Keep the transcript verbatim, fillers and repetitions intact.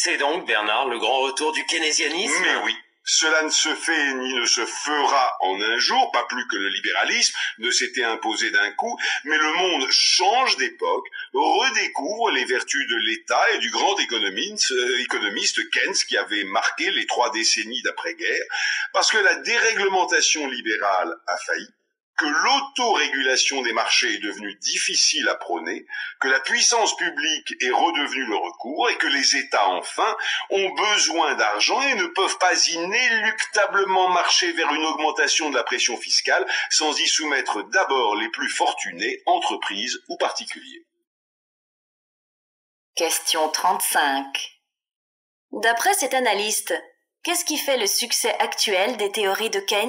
C'est donc, Bernard, le grand retour du keynésianisme? Mais oui. Cela ne se fait ni ne se fera en un jour, pas plus que le libéralisme ne s'était imposé d'un coup, mais le monde change d'époque, redécouvre les vertus de l'État et du grand économiste, euh, économiste Keynes qui avait marqué les trois décennies d'après-guerre, parce que la déréglementation libérale a failli, que l'autorégulation des marchés est devenue difficile à prôner, que la puissance publique est redevenue le recours et que les États, enfin, ont besoin d'argent et ne peuvent pas inéluctablement marcher vers une augmentation de la pression fiscale sans y soumettre d'abord les plus fortunés, entreprises ou particuliers. Question trente-cinq. D'après cet analyste, qu'est-ce qui fait le succès actuel des théories de Keynes ?